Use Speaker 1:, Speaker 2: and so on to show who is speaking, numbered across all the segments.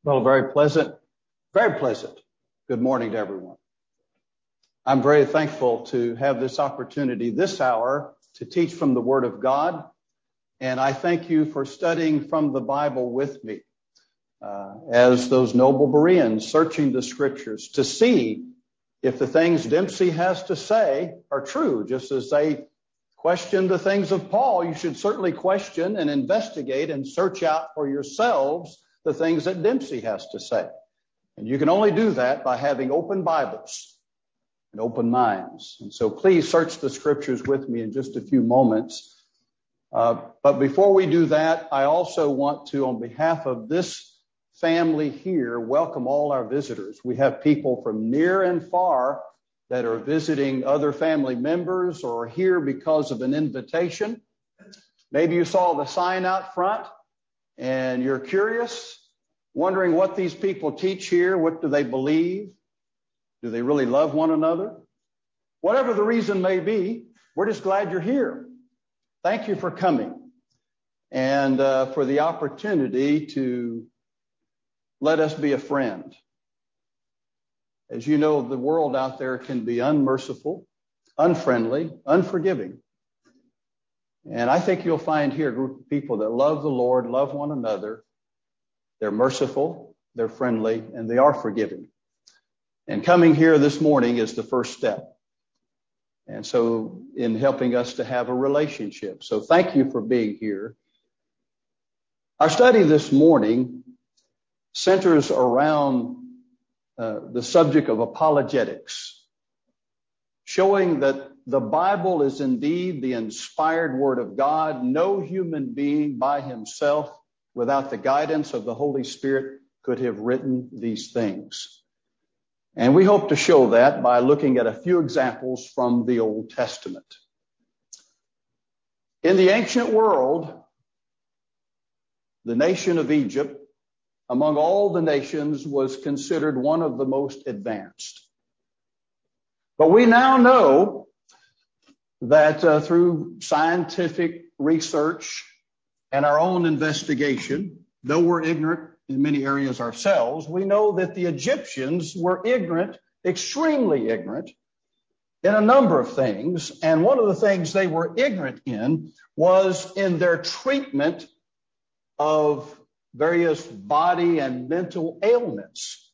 Speaker 1: Well, very pleasant. Good morning to everyone. I'm very thankful to have this opportunity this hour to teach from the Word of God. And I thank you for studying from the Bible with me as those noble Bereans searching the Scriptures to see if the things Dempsey has to say are true. Just as they question the things of Paul, you should certainly question and investigate and search out for yourselves the things that Dempsey has to say. And you can only do that by having open Bibles and open minds. And so please search the Scriptures with me in just a few moments. But before we do that, I also want to, on behalf of this family here, welcome all our visitors. We have people from near and far that are visiting other family members or here because of an invitation. Maybe you saw the sign out front and you're curious, wondering what these people teach here. What do they believe? Do they really love one another? Whatever the reason may be, we're just glad you're here. Thank you for coming and for the opportunity to let us be a friend. As you know, the world out there can be unmerciful, unfriendly, unforgiving. And I think you'll find here a group of people that love the Lord, love one another. They're merciful, they're friendly, and they are forgiving. And coming here this morning is the first step. And so in helping us to have a relationship. So thank you for being here. Our study this morning centers around the subject of apologetics, showing that the Bible is indeed the inspired Word of God. No human being by himself, without the guidance of the Holy Spirit, could have written these things. And we hope to show that by looking at a few examples from the Old Testament. In the ancient world, the nation of Egypt, among all the nations, was considered one of the most advanced. But we now know that through scientific research and our own investigation, though we're ignorant in many areas ourselves, we know that the Egyptians were ignorant, extremely ignorant, in a number of things. And one of the things they were ignorant in was in their treatment of various body and mental ailments.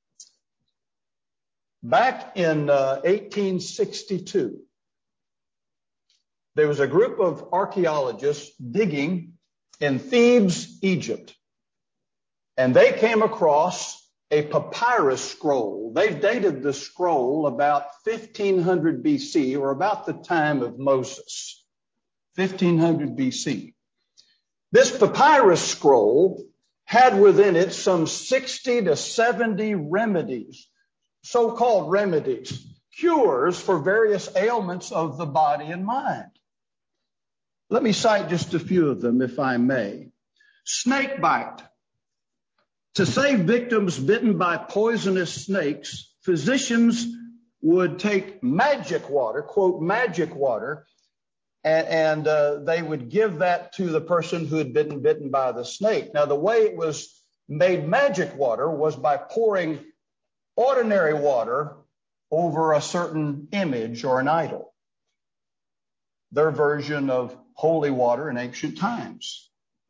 Speaker 1: Back in 1862, there was a group of archaeologists digging in Thebes, Egypt, and they came across a papyrus scroll. They've dated the scroll about 1500 BC, or about the time of Moses, 1500 BC. This papyrus scroll had within it some 60 to 70 remedies, so-called remedies, cures for various ailments of the body and mind. Let me cite just a few of them, if I may. Snake bite. To save victims bitten by poisonous snakes, physicians would take magic water, quote, magic water, and they would give that to the person who had been bitten by the snake. Now, the way it was made magic water was by pouring ordinary water over a certain image or an idol. Their version of holy water in ancient times.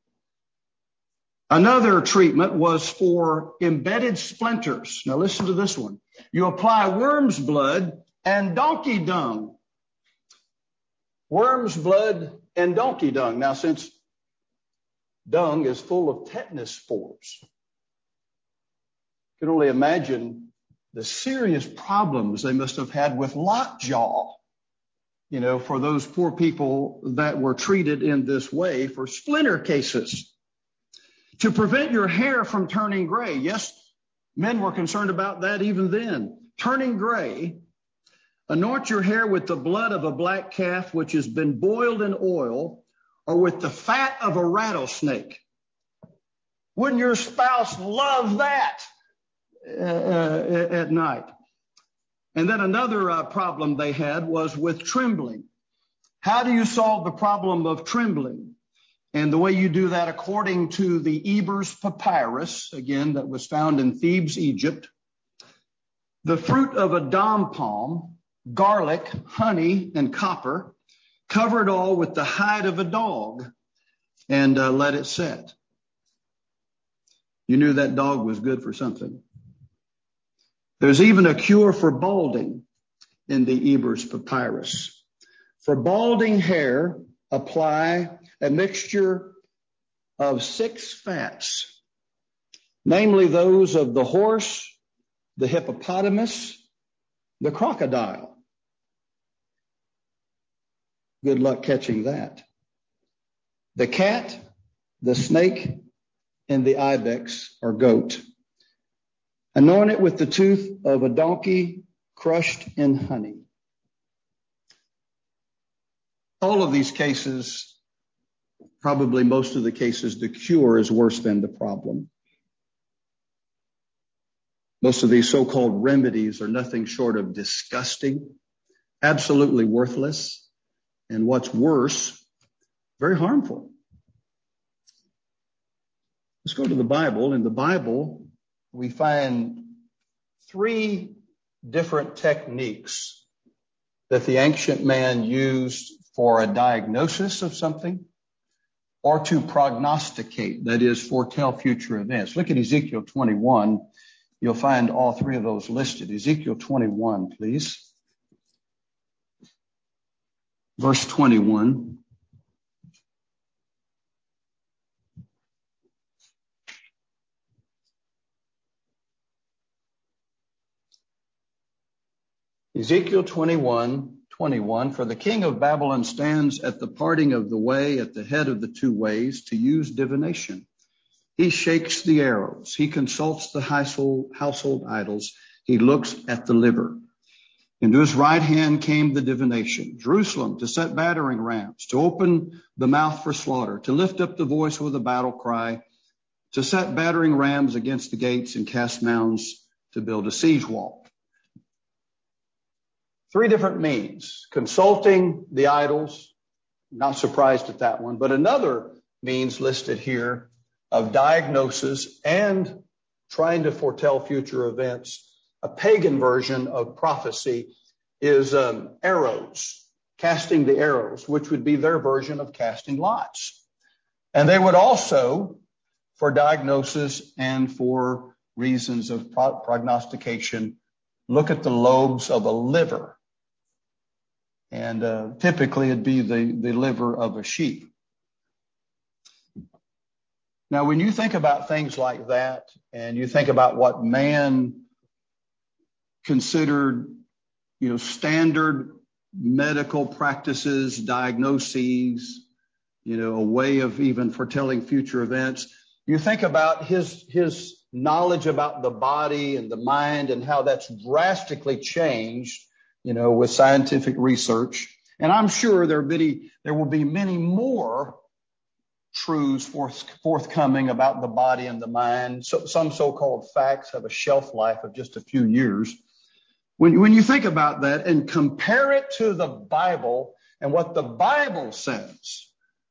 Speaker 1: Another treatment was for embedded splinters. Now listen to this one. You apply worm's blood and donkey dung. Worm's blood and donkey dung. Now, since dung is full of tetanus spores, you can only imagine the serious problems they must have had with lockjaw, for those poor people that were treated in this way for splinter cases. To prevent your hair from turning gray. Yes, men were concerned about that even then. Turning gray. Anoint your hair with the blood of a black calf which has been boiled in oil, or with the fat of a rattlesnake. Wouldn't your spouse love that at night? And then another problem they had was with trembling. How do you solve the problem of trembling? And the way you do that, according to the Ebers Papyrus, again, that was found in Thebes, Egypt, the fruit of a dam palm, garlic, honey, and copper, cover it all with the hide of a dog and let it set. You knew that dog was good for something. There's even a cure for balding in the Ebers Papyrus. For balding hair, apply a mixture of 6 fats, namely those of the horse, the hippopotamus, the crocodile. Good luck catching that. The cat, the snake, and the ibex or goat. Anoint it with the tooth of a donkey crushed in honey. All of these cases, probably most of the cases, the cure is worse than the problem. Most of these so-called remedies are nothing short of disgusting, absolutely worthless, and what's worse, very harmful. Let's go to the Bible. In the Bible, we find 3 different techniques that the ancient man used for a diagnosis of something or to prognosticate, that is, foretell future events. Look at Ezekiel 21. You'll find all 3 of those listed. Ezekiel 21, please. Verse 21. Ezekiel 21:21, for the king of Babylon stands at the parting of the way at the head of the 2 ways to use divination. He shakes the arrows. He consults the household idols. He looks at the liver. Into his right hand came the divination. Jerusalem to set battering rams, to open the mouth for slaughter, to lift up the voice with a battle cry, to set battering rams against the gates and cast mounds to build a siege wall. 3 different means. Consulting the idols, not surprised at that one, but another means listed here of diagnosis and trying to foretell future events. A pagan version of prophecy is arrows, casting the arrows, which would be their version of casting lots. And they would also, for diagnosis and for reasons of prognostication, look at the lobes of a liver. And typically it'd be the liver of a sheep. Now, when you think about things like that, and you think about what man considered, standard medical practices, diagnoses, a way of even foretelling future events, you think about his knowledge about the body and the mind and how that's drastically changed, with scientific research. And I'm sure there will be many more truths forthcoming about the body and the mind. So, some so-called facts have a shelf life of just a few years. When you think about that and compare it to the Bible and what the Bible says,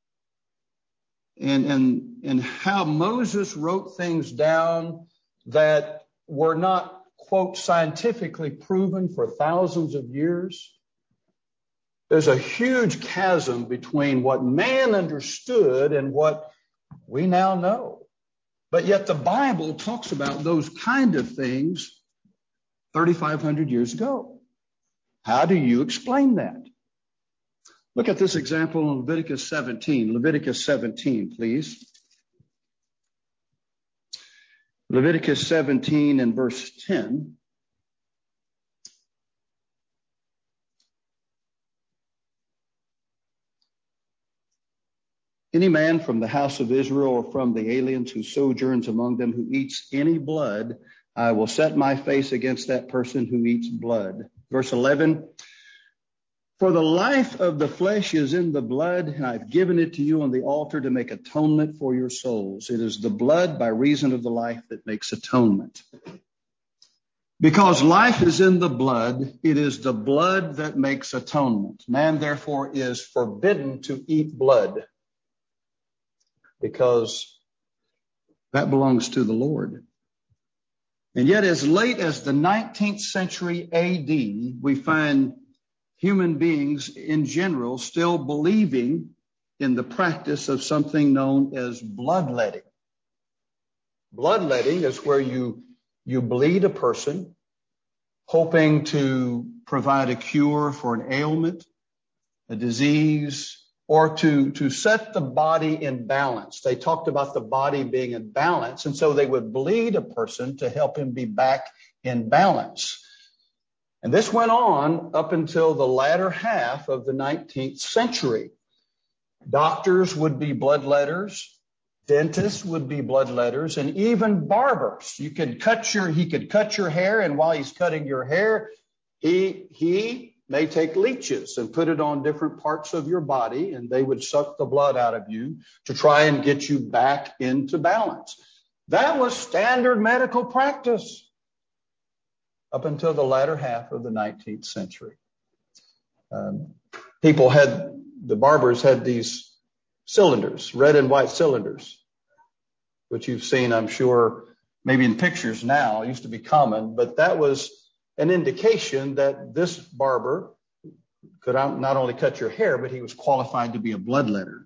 Speaker 1: and how Moses wrote things down that were not, quote, scientifically proven for thousands of years, there's a huge chasm between what man understood and what we now know. But yet the Bible talks about those kind of things 3,500 years ago. How do you explain that? Look at this example in Leviticus 17. Leviticus 17, please. Leviticus 17 and verse 10. Any man from the house of Israel or from the aliens who sojourns among them who eats any blood, I will set my face against that person who eats blood. Verse 11, for the life of the flesh is in the blood, and I've given it to you on the altar to make atonement for your souls. It is the blood by reason of the life that makes atonement. Because life is in the blood, it is the blood that makes atonement. Man, therefore, is forbidden to eat blood. because that belongs to the Lord. And yet, as late as the 19th century AD, we find human beings in general still believing in the practice of something known as bloodletting. Bloodletting is where you bleed a person, hoping to provide a cure for an ailment, a disease, or to set the body in balance. They talked about the body being in balance, and so they would bleed a person to help him be back in balance. And this went on up until the latter half of the 19th century. Doctors would be bloodletters, dentists would be bloodletters, and even barbers. He could cut your hair, and while he's cutting your hair, he may take leeches and put it on different parts of your body, and they would suck the blood out of you to try and get you back into balance. That was standard medical practice up until the latter half of the 19th century. The barbers had these cylinders, red and white cylinders, which you've seen, I'm sure, maybe in pictures now. It used to be common, but that was an indication that this barber could not only cut your hair, but he was qualified to be a bloodletter.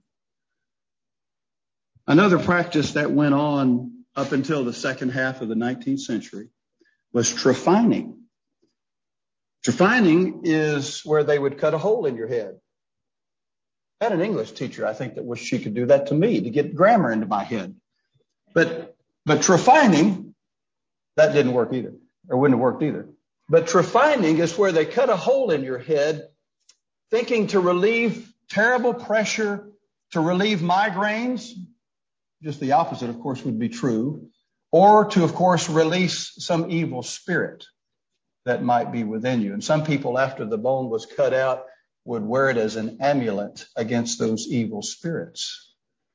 Speaker 1: Another practice that went on up until the second half of the 19th century was trephining. Trephining is where they would cut a hole in your head. I had an English teacher, I think, that wished she could do that to me to get grammar into my head. But trephining, that didn't work either, or wouldn't have worked either. But trephining is where they cut a hole in your head, thinking to relieve terrible pressure, to relieve migraines. Just the opposite, of course, would be true. Or to, of course, release some evil spirit that might be within you. And some people, after the bone was cut out, would wear it as an amulet against those evil spirits.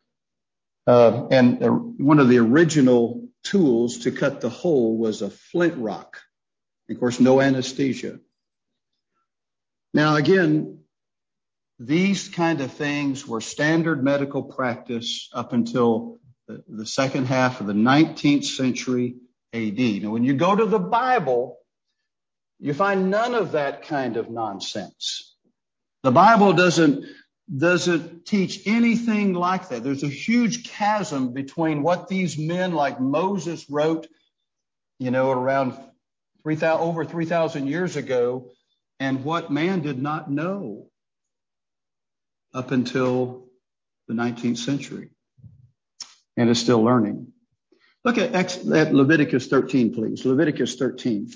Speaker 1: And one of the original tools to cut the hole was a flint rock. Of course, no anesthesia. Now, again, these kind of things were standard medical practice up until the second half of the 19th century AD. Now, when you go to the Bible, you find none of that kind of nonsense. The Bible doesn't teach anything like that. There's a huge chasm between what these men like Moses wrote, around over 3,000 years ago, and what man did not know up until the 19th century, and is still learning. Look at Leviticus 13, please. Leviticus 13.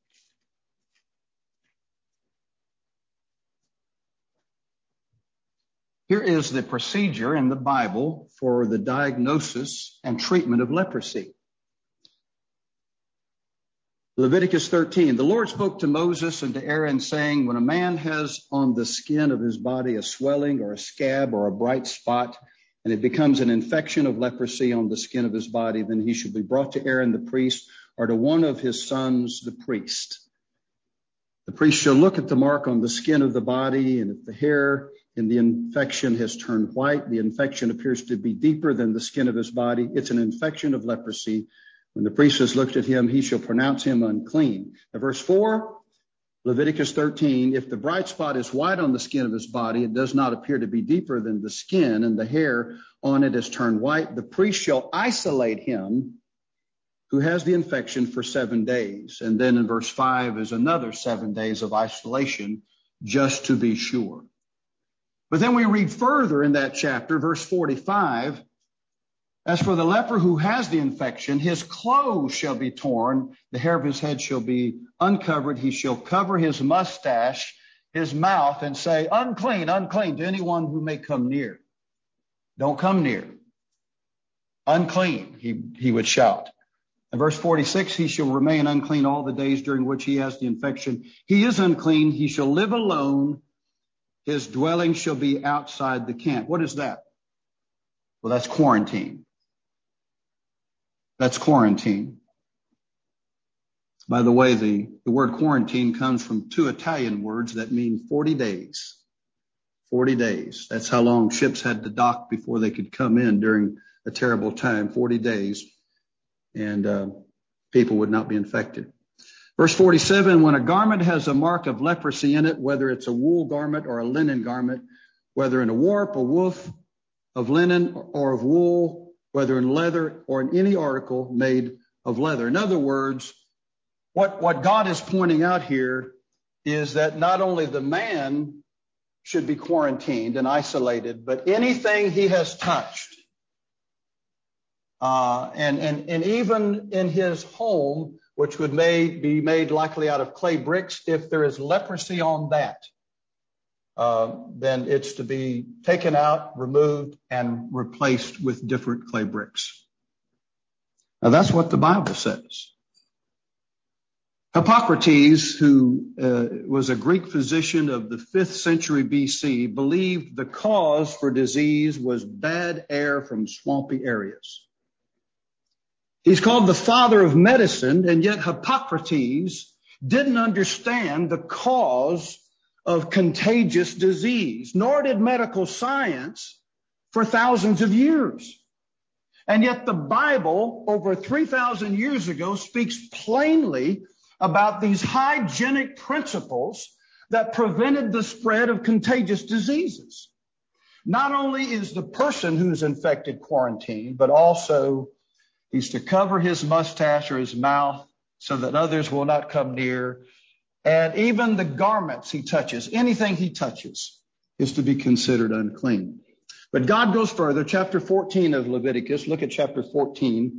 Speaker 1: Here is the procedure in the Bible for the diagnosis and treatment of leprosy. Leviticus 13, the Lord spoke to Moses and to Aaron, saying, when a man has on the skin of his body a swelling or a scab or a bright spot, and it becomes an infection of leprosy on the skin of his body, then he shall be brought to Aaron the priest, or to one of his sons the priest. The priest shall look at the mark on the skin of the body, and if the hair in the infection has turned white, the infection appears to be deeper than the skin of his body, it's an infection of leprosy. When the priest has looked at him, he shall pronounce him unclean. Now, verse 4, Leviticus 13, if the bright spot is white on the skin of his body, it does not appear to be deeper than the skin, and the hair on it has turned white, the priest shall isolate him who has the infection for 7 days. And then in verse 5 is another 7 days of isolation, just to be sure. But then we read further in that chapter, verse 45, as for the leper who has the infection, his clothes shall be torn, the hair of his head shall be uncovered, he shall cover his mustache, his mouth, and say, unclean, unclean, to anyone who may come near. Don't come near. Unclean, he would shout. In verse 46, he shall remain unclean all the days during which he has the infection. He is unclean, he shall live alone, his dwelling shall be outside the camp. What is that? Well, that's quarantine. That's quarantine. By the way, the word quarantine comes from two Italian words that mean 40 days. 40 days. That's how long ships had to dock before they could come in during a terrible time, 40 days, and people would not be infected. Verse 47, when a garment has a mark of leprosy in it, whether it's a wool garment or a linen garment, whether in a warp, a woof of linen or of wool, whether in leather or in any article made of leather. In other words, what God is pointing out here is that not only the man should be quarantined and isolated, but anything he has touched, and even in his home, which would be made likely out of clay bricks, if there is leprosy on that, then it's to be taken out, removed, and replaced with different clay bricks. Now, that's what the Bible says. Hippocrates, who was a Greek physician of the 5th century BC, believed the cause for disease was bad air from swampy areas. He's called the father of medicine, and yet Hippocrates didn't understand the cause of contagious disease, nor did medical science for thousands of years. And yet the Bible, over 3,000 years ago, speaks plainly about these hygienic principles that prevented the spread of contagious diseases. Not only is the person who's infected quarantined, but also he's to cover his mustache or his mouth so that others will not come near. And even the garments he touches, anything he touches, is to be considered unclean. But God goes further. Chapter 14 of Leviticus, look at chapter 14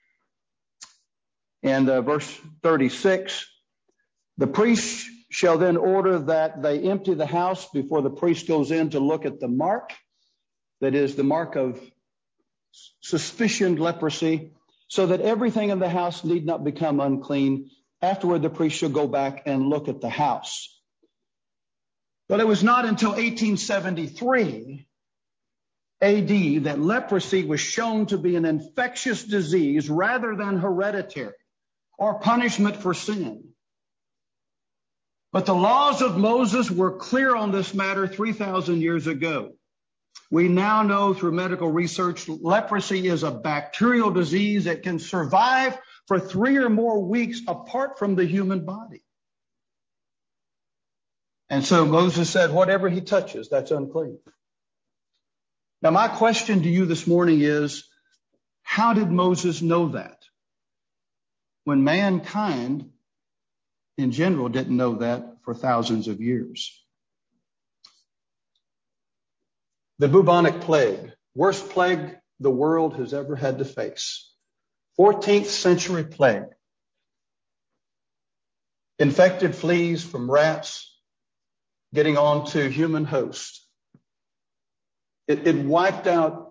Speaker 1: and verse 36. The priest shall then order that they empty the house before the priest goes in to look at the mark, that is the mark of suspicioned leprosy, so that everything in the house need not become unclean. Afterward, the priest shall go back and look at the house. But it was not until 1873 AD that leprosy was shown to be an infectious disease rather than hereditary or punishment for sin. But the laws of Moses were clear on this matter 3,000 years ago. We now know through medical research, leprosy is a bacterial disease that can survive for 3 or more weeks apart from the human body. And so Moses said, whatever he touches, that's unclean. Now, my question to you this morning is, how did Moses know that? When mankind in general didn't know that for thousands of years. The bubonic plague, worst plague the world has ever had to face. 14th century plague. Infected fleas from rats getting on to human host. It wiped out,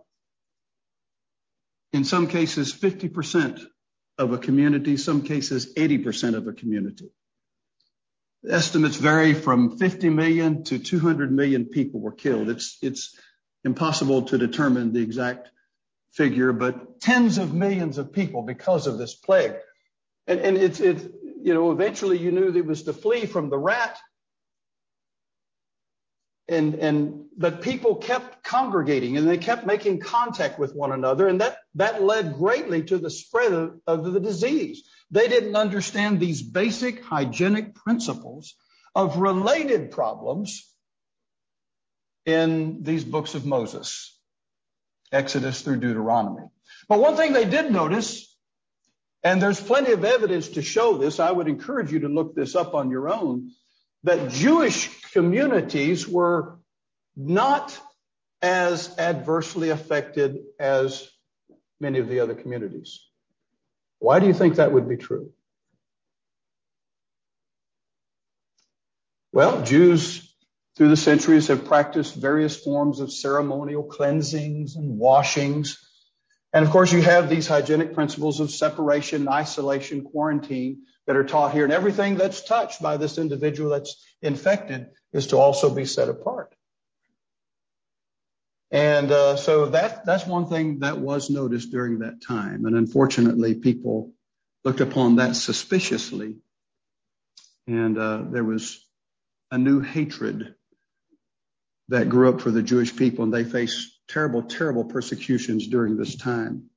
Speaker 1: in some cases, 50% of a community, some cases 80% of a community. Estimates vary from 50 million to 200 million people were killed. It's impossible to determine the exact figure, but tens of millions of people because of this plague. And it's eventually you knew it was to flee from the rat. But people kept congregating and they kept making contact with one another, and that led greatly to the spread of the disease. They didn't understand these basic hygienic principles of related problems in these books of Moses, Exodus through Deuteronomy. But one thing they did notice, and there's plenty of evidence to show this, I would encourage you to look this up on your own, that Jewish communities were not as adversely affected as many of the other communities. Why do you think that would be true? Well, Jews through the centuries have practiced various forms of ceremonial cleansings and washings. And of course, you have these hygienic principles of separation, isolation, quarantine that are taught here. And everything that's touched by this individual that's infected is to also be set apart. And so that's one thing that was noticed during that time. And unfortunately, people looked upon that suspiciously. And there was a new hatred that grew up for the Jewish people, and they faced terrible, terrible persecutions during this time.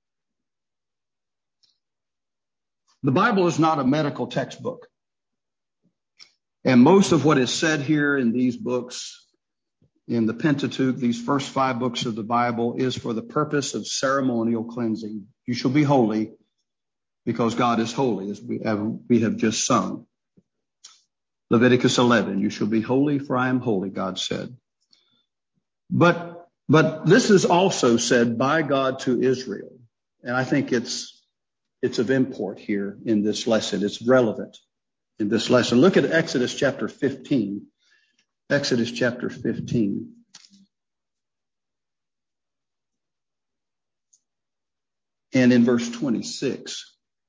Speaker 1: The Bible is not a medical textbook. And most of what is said here in these books, in the Pentateuch, these first 5 books of the Bible, is for the purpose of ceremonial cleansing. You shall be holy because God is holy, as we have just sung. Leviticus 11, you shall be holy for I am holy, God said. But this is also said by God to Israel. And I think it's of import here in this lesson. It's relevant in this lesson. Look at Exodus chapter 15. Exodus chapter 15. And in verse 26.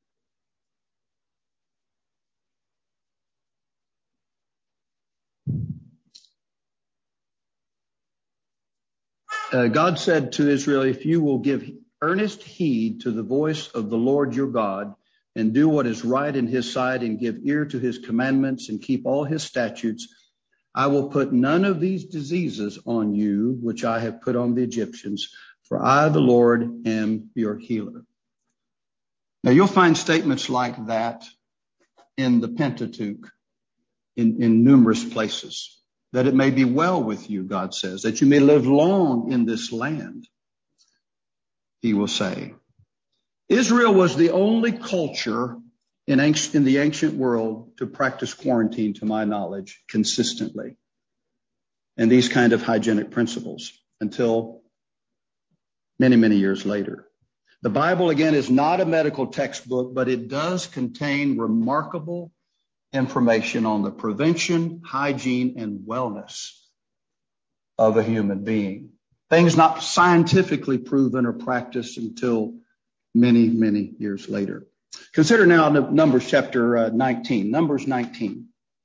Speaker 1: God said to Israel, if you will give earnest heed to the voice of the Lord your God, and do what is right in his sight, and give ear to his commandments, and keep all his statutes, I will put none of these diseases on you, which I have put on the Egyptians, for I, the Lord, am your healer. Now, you'll find statements like that in the Pentateuch in numerous places. That it may be well with you, God says, that you may live long in this land, he will say. Israel was the only culture in the ancient world to practice quarantine, to my knowledge, consistently, and these kind of hygienic principles until many, many years later. The Bible, again, is not a medical textbook, but it does contain remarkable information on the prevention, hygiene, and wellness of a human being. Things not scientifically proven or practiced until many, many years later. Consider now Numbers chapter 19. Numbers 19.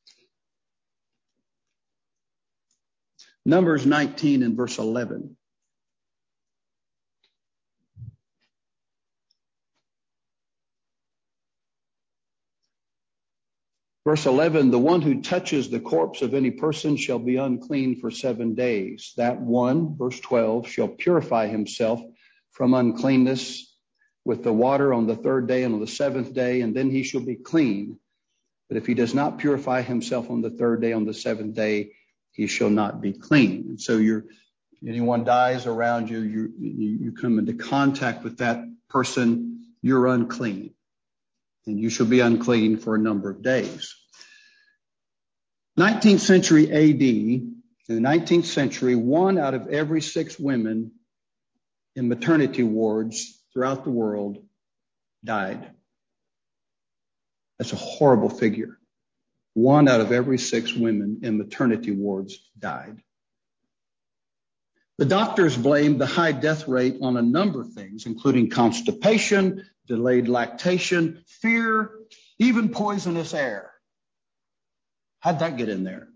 Speaker 1: Numbers 19 and verse 11. Verse 11, the one who touches the corpse of any person shall be unclean for 7 days. That one, verse 12, shall purify himself from uncleanness with the water on the 3rd day and on the 7th day, and then he shall be clean. But if he does not purify himself on the 3rd day, on the 7th day, he shall not be clean. And so anyone dies around you, you come into contact with that person, you're unclean. And you shall be unclean for a number of days. 19th century AD, in the 19th century, 1 out of every 6 women in maternity wards throughout the world died. That's a horrible figure. 1 out of every 6 women in maternity wards died. The doctors blamed the high death rate on a number of things, including constipation, delayed lactation, fear, even poisonous air. How'd that get in there?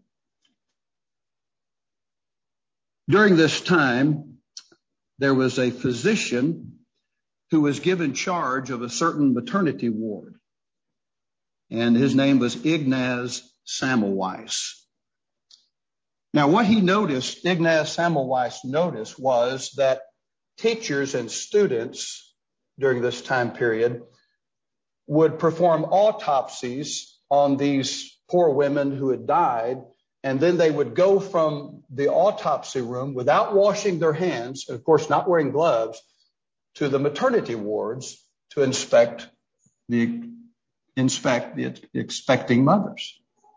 Speaker 1: During this time, there was a physician who was given charge of a certain maternity ward. And his name was Ignaz Semmelweis. Now, what Ignaz Semmelweis noticed was that teachers and students during this time period would perform autopsies on these poor women who had died, and then they would go from the autopsy room without washing their hands, and of course not wearing gloves, to the maternity wards to inspect the expecting mothers.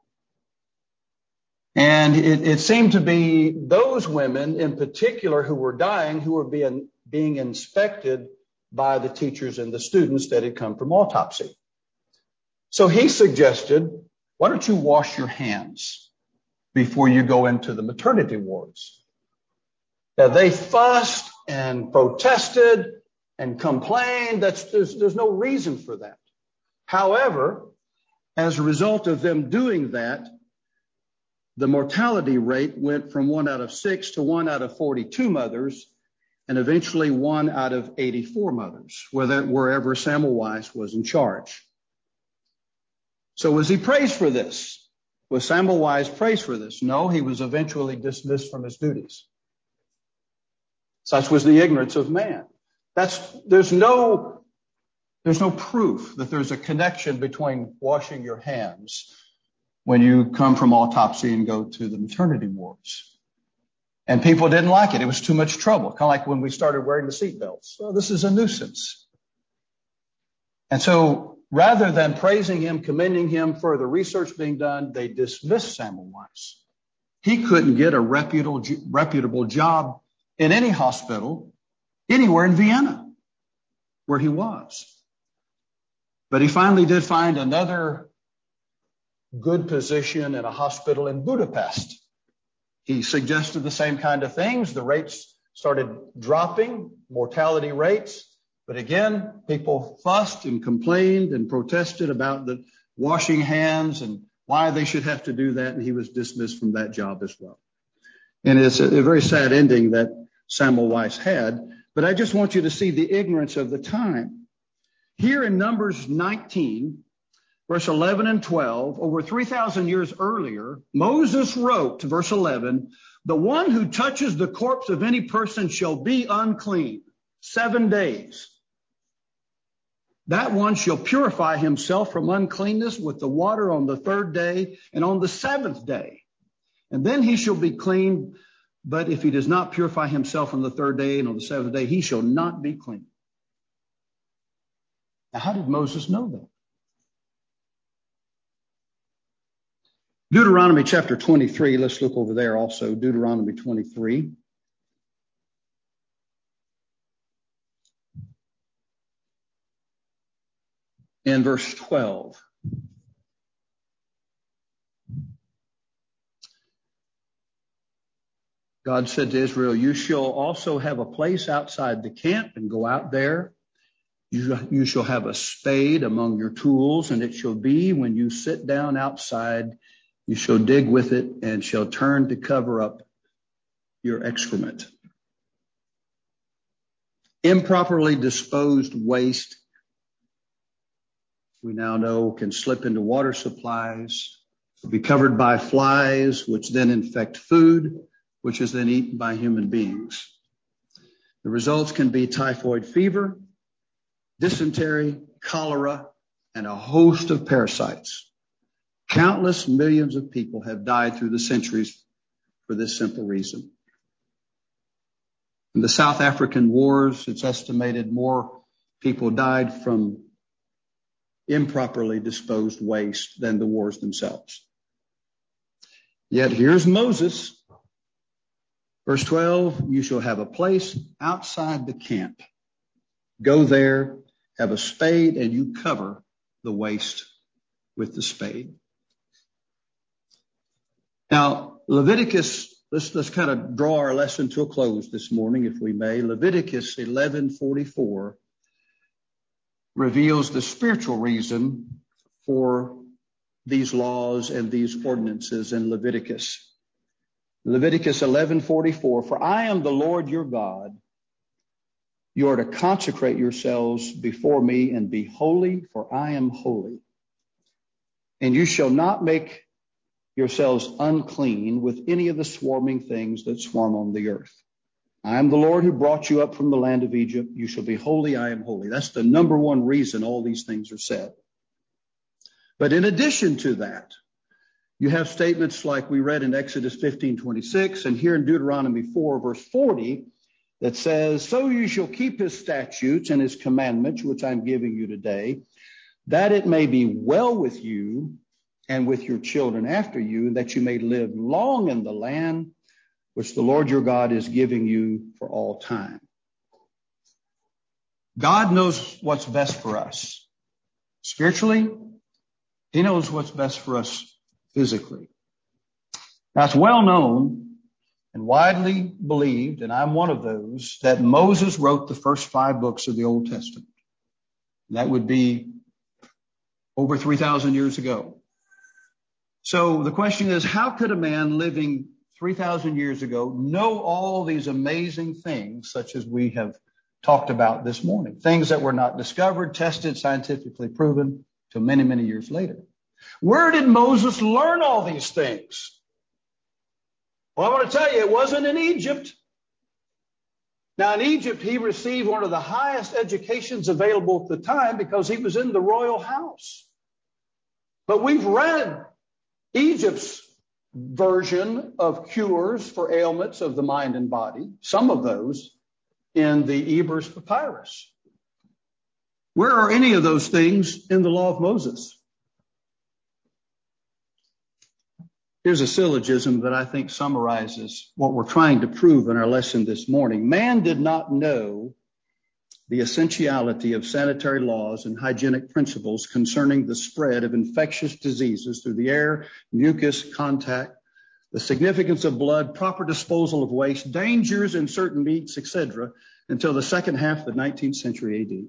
Speaker 1: And it seemed to be those women in particular who were dying who were being inspected by the teachers and the students that had come from autopsy. So he suggested, why don't you wash your hands before you go into the maternity wards? Now, they fussed and protested and complained. There's no reason for that. However, as a result of them doing that, the mortality rate went from 1 out of 6 to 1 out of 42 mothers, and eventually 1 out of 84 mothers, wherever Semmelweis was in charge. So was he praised for this? Was Semmelweis praised for this? No, he was eventually dismissed from his duties. Such was the ignorance of man. There's no proof that there's a connection between washing your hands when you come from autopsy and go to the maternity wards. And people didn't like it. It was too much trouble. Kind of like when we started wearing the seatbelts. Well, this is a nuisance. And so rather than praising him, commending him for the research being done, they dismissed Semmelweis. He couldn't get a reputable job in any hospital anywhere in Vienna where he was. But he finally did find another good position in a hospital in Budapest. He suggested the same kind of things. The rates started dropping, mortality rates. But again, people fussed and complained and protested about the washing hands and why they should have to do that. And he was dismissed from that job as well. And it's a very sad ending that Semmelweis had. But I just want you to see the ignorance of the time. Here in Numbers 19, verse 11 and 12, over 3,000 years earlier, Moses wrote, verse 11, the one who touches the corpse of any person shall be unclean 7 days. That one shall purify himself from uncleanness with the water on the 3rd day and on the 7th day. And then he shall be clean. But if he does not purify himself on the 3rd day and on the 7th day, he shall not be clean. Now, how did Moses know that? Deuteronomy chapter 23, let's look over there also, Deuteronomy 23. And verse 12. God said to Israel, you shall also have a place outside the camp and go out there. You shall have a spade among your tools, and it shall be when you sit down outside, you shall dig with it and shall turn to cover up your excrement. Improperly disposed waste, we now know, can slip into water supplies, be covered by flies, which then infect food, which is then eaten by human beings. The results can be typhoid fever, dysentery, cholera, and a host of parasites. Countless millions of people have died through the centuries for this simple reason. In the South African wars, it's estimated more people died from improperly disposed waste than the wars themselves. Yet here's Moses. Verse 12, you shall have a place outside the camp. Go there, have a spade, and you cover the waste with the spade. Now, Leviticus, let's kind of draw our lesson to a close this morning, if we may. Leviticus 11:44 reveals the spiritual reason for these laws and these ordinances in Leviticus. Leviticus 11:44, for I am the Lord your God. You are to consecrate yourselves before me and be holy, for I am holy. And you shall not make yourselves unclean with any of the swarming things that swarm on the earth. I am the Lord who brought you up from the land of Egypt. You shall be holy, I am holy. That's the number one reason all these things are said. But in addition to that, you have statements like we read in Exodus 15:26 and here in Deuteronomy 4, verse 40, that says, so you shall keep his statutes and his commandments, which I'm giving you today, that it may be well with you and with your children after you, and that you may live long in the land which the Lord your God is giving you for all time. God knows what's best for us. Spiritually, he knows what's best for us physically. Now, it's well known and widely believed, and I'm one of those, that Moses wrote the first 5 books of the Old Testament. That would be over 3,000 years ago. So the question is, how could a man living 3,000 years ago know all these amazing things, such as we have talked about this morning? Things that were not discovered, tested, scientifically proven till many, many years later. Where did Moses learn all these things? Well, I want to tell you, it wasn't in Egypt. Now, in Egypt, he received one of the highest educations available at the time because he was in the royal house. But we've read Egypt's version of cures for ailments of the mind and body, some of those in the Ebers Papyrus. Where are any of those things in the law of Moses? Here's a syllogism that I think summarizes what we're trying to prove in our lesson this morning. Man did not know the essentiality of sanitary laws and hygienic principles concerning the spread of infectious diseases through the air, mucus, contact, the significance of blood, proper disposal of waste, dangers in certain meats, etc., until the second half of the 19th century AD.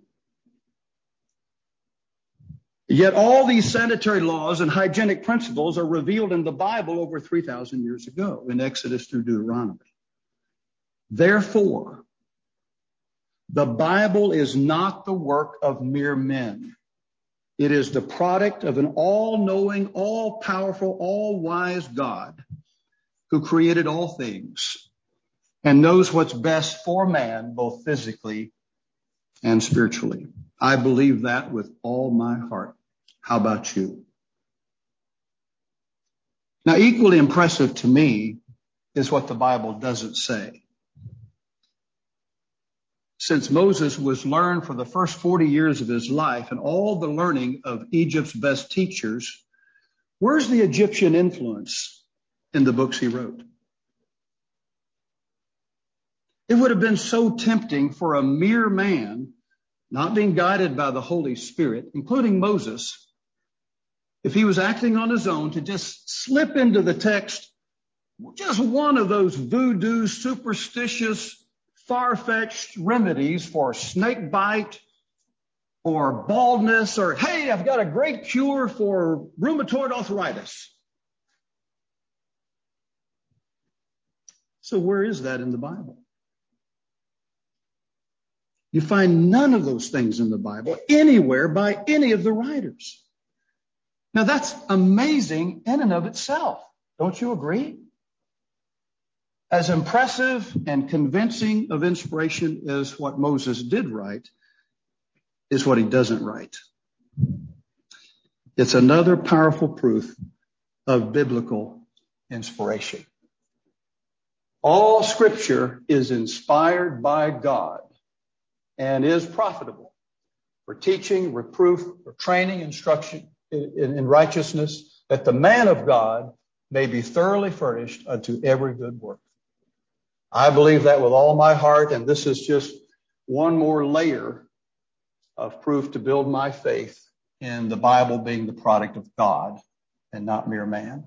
Speaker 1: Yet all these sanitary laws and hygienic principles are revealed in the Bible over 3,000 years ago, in Exodus through Deuteronomy. Therefore, the Bible is not the work of mere men. It is the product of an all-knowing, all-powerful, all-wise God who created all things and knows what's best for man, both physically and spiritually. I believe that with all my heart. How about you? Now, equally impressive to me is what the Bible doesn't say. Since Moses was learned for the first 40 years of his life and all the learning of Egypt's best teachers, where's the Egyptian influence in the books he wrote? It would have been so tempting for a mere man, not being guided by the Holy Spirit, including Moses, if he was acting on his own, to just slip into the text just one of those voodoo, superstitious, far-fetched remedies for snake bite or baldness, or, hey, I've got a great cure for rheumatoid arthritis. So where is that in the Bible? You find none of those things in the Bible anywhere by any of the writers. Now that's amazing in and of itself. Don't you agree? As impressive and convincing of inspiration as what Moses did write is what he doesn't write. It's another powerful proof of biblical inspiration. All Scripture is inspired by God and is profitable for teaching, reproof, for training, instruction in righteousness, that the man of God may be thoroughly furnished unto every good work. I believe that with all my heart, and this is just one more layer of proof to build my faith in the Bible being the product of God and not mere man.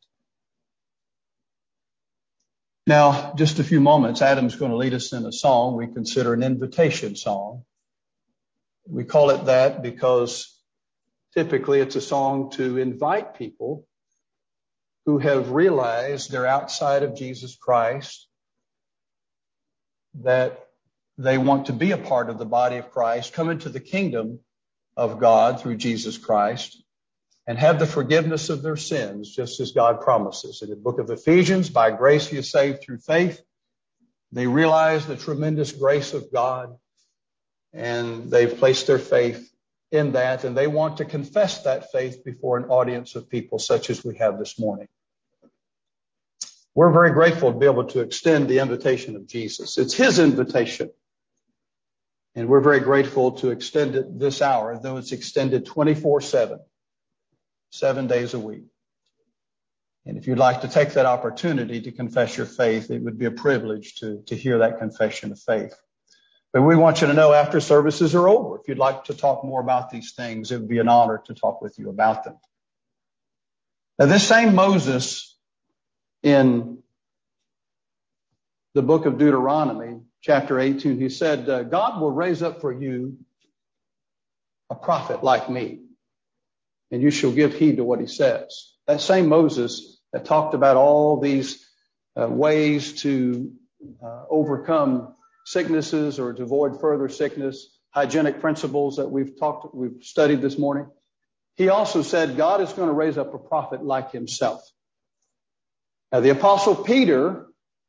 Speaker 1: Now, just a few moments, Adam's going to lead us in a song we consider an invitation song. We call it that because typically it's a song to invite people who have realized they're outside of Jesus Christ, that they want to be a part of the body of Christ, come into the kingdom of God through Jesus Christ, and have the forgiveness of their sins, just as God promises. In the book of Ephesians, by grace you are saved through faith. They realize the tremendous grace of God, and they've placed their faith in that, and they want to confess that faith before an audience of people such as we have this morning. We're very grateful to be able to extend the invitation of Jesus. It's his invitation. And we're very grateful to extend it this hour, though it's extended 24/7, 7 days a week. And if you'd like to take that opportunity to confess your faith, it would be a privilege to hear that confession of faith. But we want you to know after services are over, if you'd like to talk more about these things, it would be an honor to talk with you about them. Now, this same Moses in the book of Deuteronomy, chapter 18, he said, God will raise up for you a prophet like me, and you shall give heed to what he says. That same Moses that talked about all these ways to overcome sicknesses or to avoid further sickness, hygienic principles that we've studied this morning. He also said God is going to raise up a prophet like himself. Now, the Apostle Peter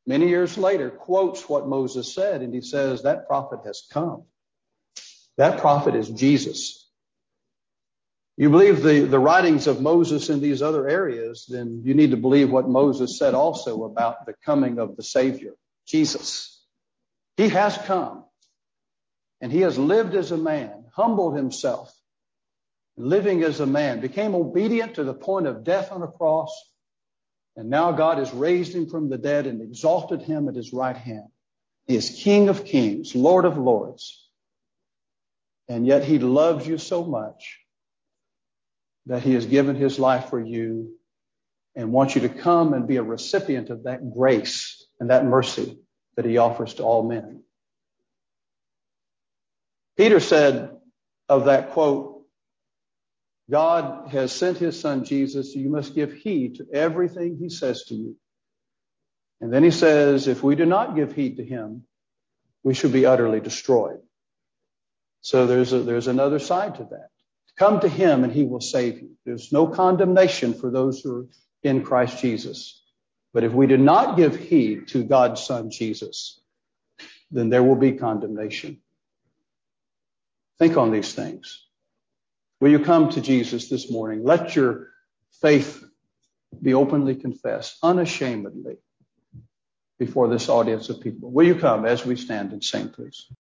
Speaker 1: many years later, quotes what Moses said, and he says, that prophet has come. That prophet is Jesus. You believe the writings of Moses in these other areas, then you need to believe what Moses said also about the coming of the Savior, Jesus. He has come, and he has lived as a man, humbled himself, living as a man, became obedient to the point of death on a cross, and now God has raised him from the dead and exalted him at his right hand. He is King of kings, Lord of lords, and yet he loves you so much that he has given his life for you and wants you to come and be a recipient of that grace and that mercy that he offers to all men. Peter said of that quote, God has sent his son Jesus, so you must give heed to everything he says to you. And then he says, if we do not give heed to him, we shall be utterly destroyed. So there's another side to that. Come to him and he will save you. There's no condemnation for those who are in Christ Jesus. But if we do not give heed to God's Son Jesus, then there will be condemnation. Think on these things. Will you come to Jesus this morning? Let your faith be openly confessed, unashamedly, before this audience of people. Will you come as we stand and sing, please?